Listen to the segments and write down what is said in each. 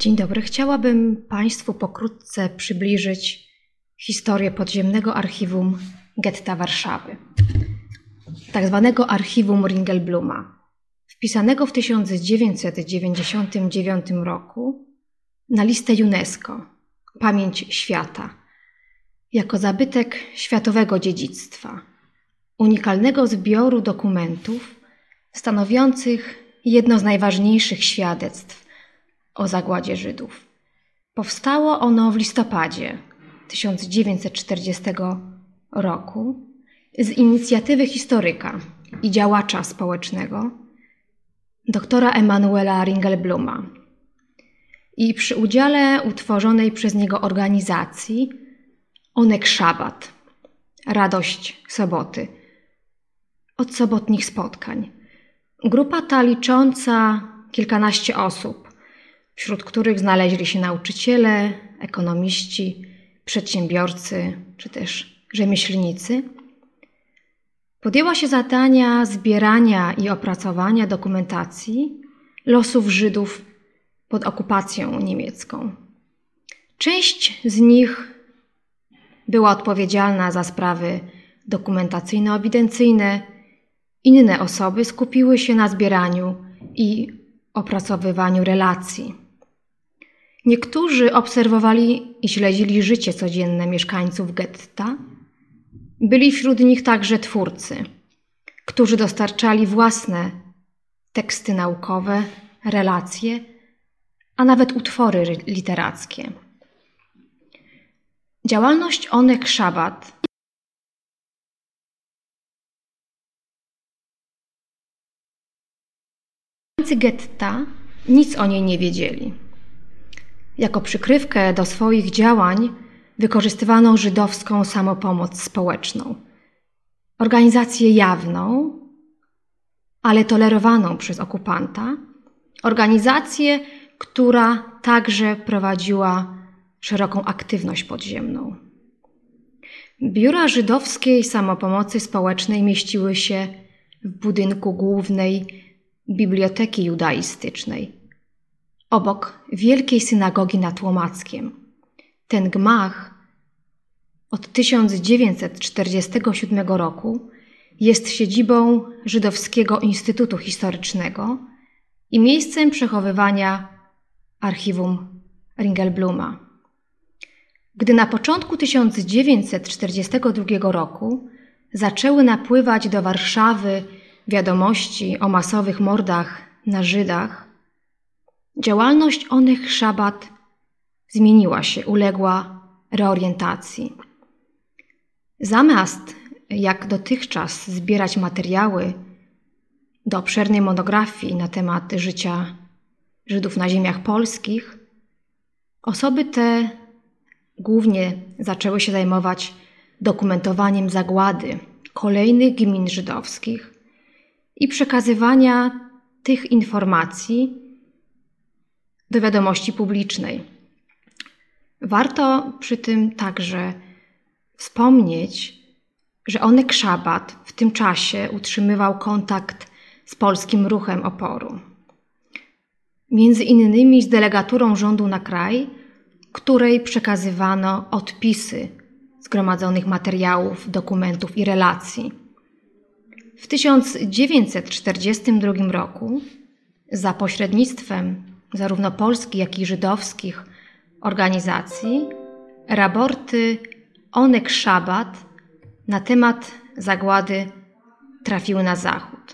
Dzień dobry. Chciałabym Państwu pokrótce przybliżyć historię podziemnego archiwum getta Warszawy, tak zwanego archiwum Ringelbluma, wpisanego w 1999 roku na listę UNESCO Pamięć Świata jako zabytek światowego dziedzictwa, unikalnego zbioru dokumentów stanowiących jedno z najważniejszych świadectw o zagładzie Żydów. Powstało ono w listopadzie 1940 roku z inicjatywy historyka i działacza społecznego doktora Emanuela Ringelbluma i przy udziale utworzonej przez niego organizacji Onek Szabat, Radość Soboty, od sobotnich spotkań. Grupa ta licząca kilkanaście osób, wśród których znaleźli się nauczyciele, ekonomiści, przedsiębiorcy czy też rzemieślnicy, podjęła się zadania zbierania i opracowania dokumentacji losów Żydów pod okupacją niemiecką. Część z nich była odpowiedzialna za sprawy dokumentacyjno-ewidencyjne, inne osoby skupiły się na zbieraniu i opracowywaniu relacji. Niektórzy obserwowali i śledzili życie codzienne mieszkańców getta. Byli wśród nich także twórcy, którzy dostarczali własne teksty naukowe, relacje, a nawet utwory literackie. Działalność Onek Szabat getta nic o niej nie wiedzieli. Jako przykrywkę do swoich działań wykorzystywano żydowską samopomoc społeczną. Organizację jawną, ale tolerowaną przez okupanta. Organizację, która także prowadziła szeroką aktywność podziemną. Biura żydowskiej samopomocy społecznej mieściły się w budynku głównej Biblioteki Judaistycznej, obok Wielkiej Synagogi nad Łomackiem. Ten gmach od 1947 roku jest siedzibą Żydowskiego Instytutu Historycznego i miejscem przechowywania archiwum Ringelbluma. Gdy na początku 1942 roku zaczęły napływać do Warszawy wiadomości o masowych mordach na Żydach, działalność Onek Szabat zmieniła się, uległa reorientacji. Zamiast, jak dotychczas, zbierać materiały do obszernej monografii na temat życia Żydów na ziemiach polskich, osoby te głównie zaczęły się zajmować dokumentowaniem zagłady kolejnych gmin żydowskich i przekazywania tych informacji do wiadomości publicznej. Warto przy tym także wspomnieć, że Onek Szabat w tym czasie utrzymywał kontakt z polskim ruchem oporu. Między innymi z delegaturą rządu na kraj, której przekazywano odpisy zgromadzonych materiałów, dokumentów i relacji. W 1942 roku za pośrednictwem zarówno polskich, jak i żydowskich organizacji raporty Onek Szabat na temat zagłady trafiły na Zachód.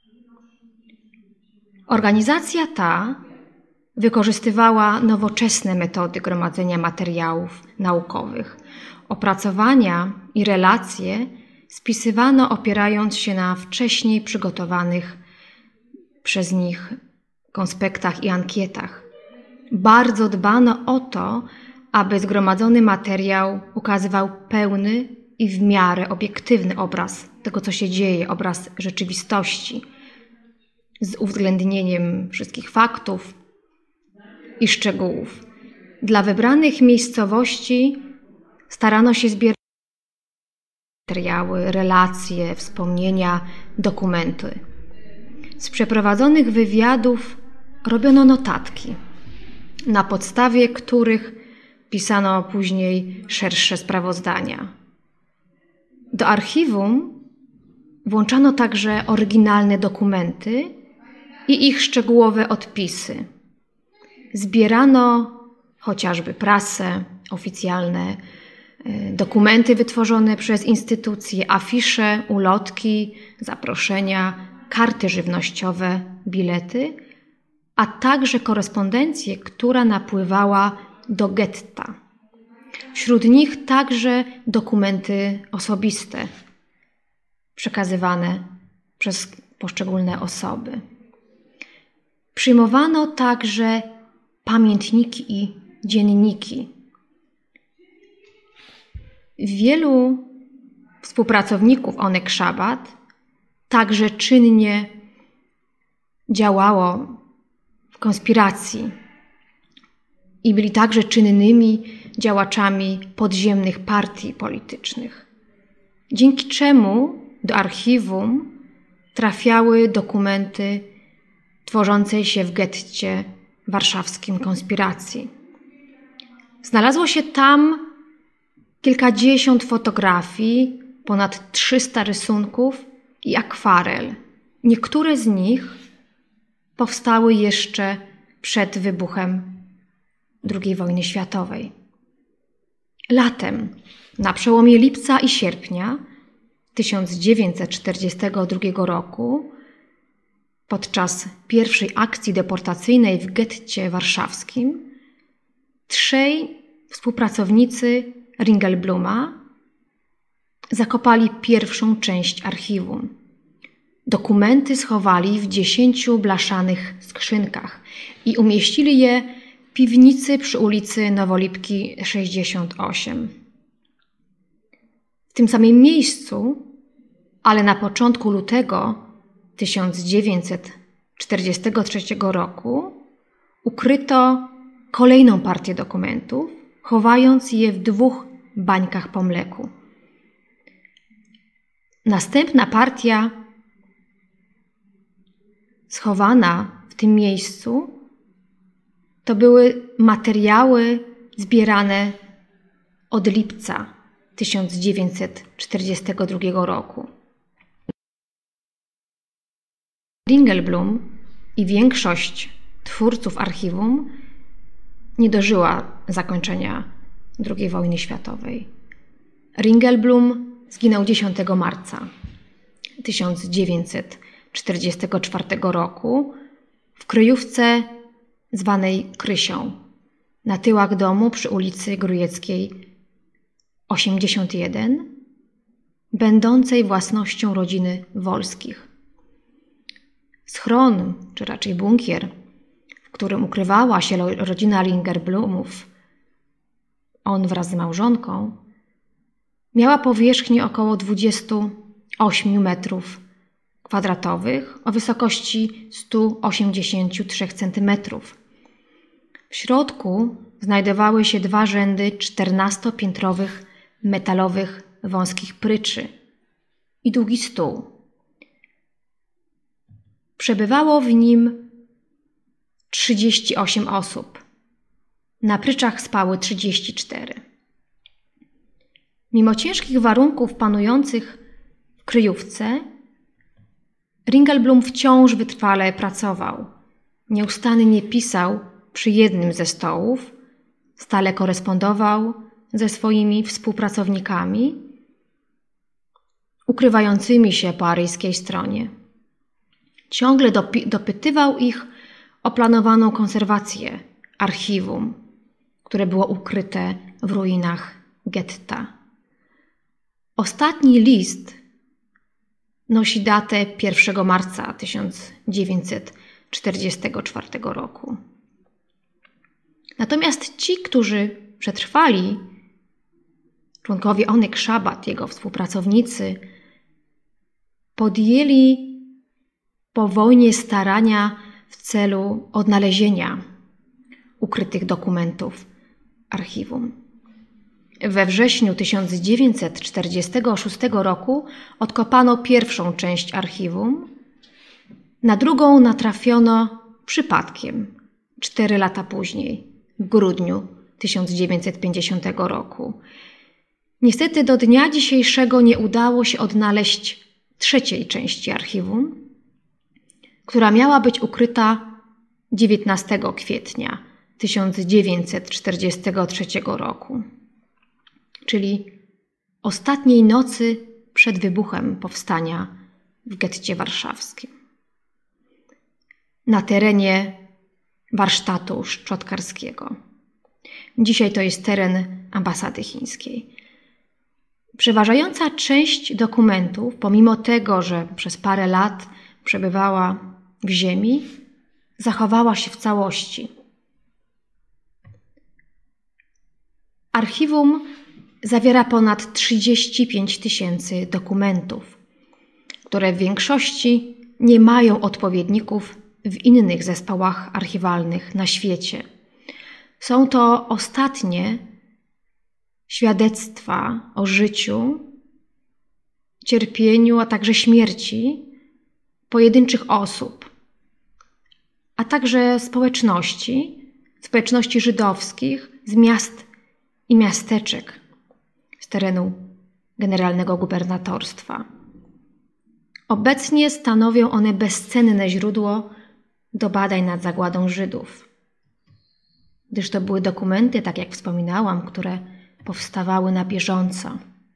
Organizacja ta wykorzystywała nowoczesne metody gromadzenia materiałów naukowych. Opracowania i relacje spisywano opierając się na wcześniej przygotowanych przez nich konspektach i ankietach. Bardzo dbano o to, aby zgromadzony materiał ukazywał pełny i w miarę obiektywny obraz tego, co się dzieje, obraz rzeczywistości, z uwzględnieniem wszystkich faktów i szczegółów. Dla wybranych miejscowości starano się zbierać materiały, relacje, wspomnienia, dokumenty. Z przeprowadzonych wywiadów robiono notatki. na podstawie których pisano później szersze sprawozdania. Do archiwum włączano także oryginalne dokumenty i ich szczegółowe odpisy. Zbierano chociażby prasę, oficjalne dokumenty wytworzone przez instytucje, afisze, ulotki, zaproszenia, karty żywnościowe, bilety, a także korespondencję, która napływała do getta. Wśród nich także dokumenty osobiste przekazywane przez poszczególne osoby. Przyjmowano także pamiętniki i dzienniki. Wielu współpracowników Onek Szabad także czynnie działało w konspiracji i byli także czynnymi działaczami podziemnych partii politycznych, dzięki czemu do archiwum trafiały dokumenty tworzącej się w getcie warszawskim konspiracji. Znalazło się tam kilkadziesiąt fotografii, ponad 300 rysunków i akwarel. Niektóre z nich powstały jeszcze przed wybuchem II wojny światowej. Latem, na przełomie lipca i sierpnia 1942 roku, podczas pierwszej akcji deportacyjnej w getcie warszawskim, 3 współpracownicy Ringelbluma zakopali pierwszą część archiwum. Dokumenty schowali w 10 blaszanych skrzynkach i umieścili je w piwnicy przy ulicy Nowolipki 68. W tym samym miejscu, ale na początku lutego 1943 roku, ukryto kolejną partię dokumentów, chowając je w 2 bańkach po mleku. Następna partia schowana w tym miejscu to były materiały zbierane od lipca 1942 roku. Ringelblum i większość twórców archiwum nie dożyła zakończenia II wojny światowej. Ringelblum zginął 10 marca 1944 roku w kryjówce zwanej Krysią, na tyłach domu przy ulicy Grójeckiej 81, będącej własnością rodziny Wolskich. Schron, czy raczej bunkier, w którym ukrywała się rodzina Ringelblumów, on wraz z małżonką, miała powierzchnię około 28 metrów kwadratowych o wysokości 183 cm. W środku znajdowały się 2 rzędy 14-piętrowych metalowych wąskich pryczy i długi stół. Przebywało w nim 38 osób. Na pryczach spały 34. Mimo ciężkich warunków panujących w kryjówce, Ringelblum wciąż wytrwale pracował. Nieustannie pisał przy jednym ze stołów, stale korespondował ze swoimi współpracownikami, ukrywającymi się po aryjskiej stronie. Ciągle dopytywał ich o planowaną konserwację archiwum, które było ukryte w ruinach getta. Ostatni list nosi datę 1 marca 1944 roku. Natomiast ci, którzy przetrwali, członkowie Onek Szabad, jego współpracownicy, podjęli po wojnie starania w celu odnalezienia ukrytych dokumentów archiwum. We wrześniu 1946 roku odkopano pierwszą część archiwum, na drugą natrafiono przypadkiem 4 lata później. w grudniu 1950 roku. Niestety do dnia dzisiejszego nie udało się odnaleźć trzeciej części archiwum, która miała być ukryta 19 kwietnia 1943 roku, czyli ostatniej nocy przed wybuchem powstania w getcie warszawskim. Na terenie warsztatu szczotkarskiego. Dzisiaj to jest teren ambasady chińskiej. Przeważająca część dokumentów, pomimo tego, że przez parę lat przebywała w ziemi, zachowała się w całości. Archiwum zawiera ponad 35 000 dokumentów, które w większości nie mają odpowiedników w innych zespołach archiwalnych na świecie. Są to ostatnie świadectwa o życiu, cierpieniu, a także śmierci pojedynczych osób, a także społeczności żydowskich z miast i miasteczek z terenu generalnego gubernatorstwa. Obecnie stanowią one bezcenne źródło do badań nad zagładą Żydów, gdyż to były dokumenty, tak jak wspominałam, które powstawały na bieżąco.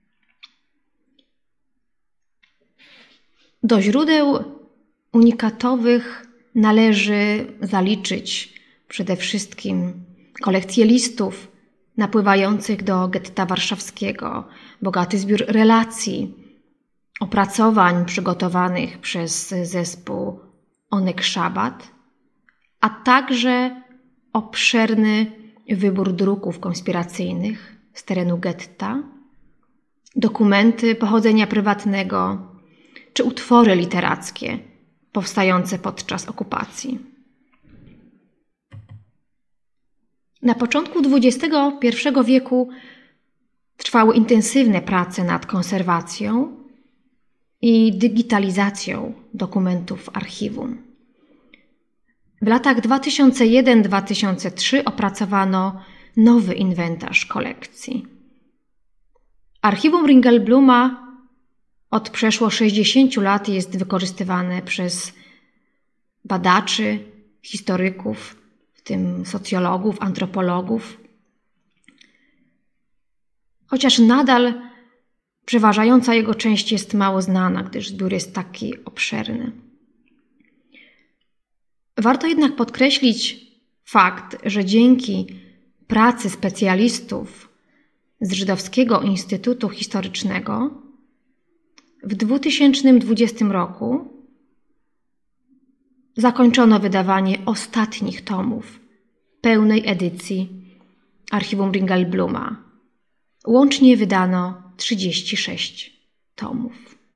Do źródeł unikatowych należy zaliczyć przede wszystkim kolekcję listów napływających do getta warszawskiego, bogaty zbiór relacji, opracowań przygotowanych przez zespół Onek Szabat, a także obszerny wybór druków konspiracyjnych z terenu getta, dokumenty pochodzenia prywatnego czy utwory literackie powstające podczas okupacji. Na początku XXI wieku trwały intensywne prace nad konserwacją i digitalizacją dokumentów archiwum. W latach 2001-2003 opracowano nowy inwentarz kolekcji. Archiwum Ringelbluma od przeszło 60 lat jest wykorzystywane przez badaczy, historyków, w tym socjologów, antropologów. Chociaż nadal przeważająca jego część jest mało znana, gdyż zbiór jest taki obszerny. Warto jednak podkreślić fakt, że dzięki pracy specjalistów z Żydowskiego Instytutu Historycznego w 2020 roku zakończono wydawanie ostatnich tomów pełnej edycji Archiwum Ringelbluma. Łącznie wydano 36 tomów.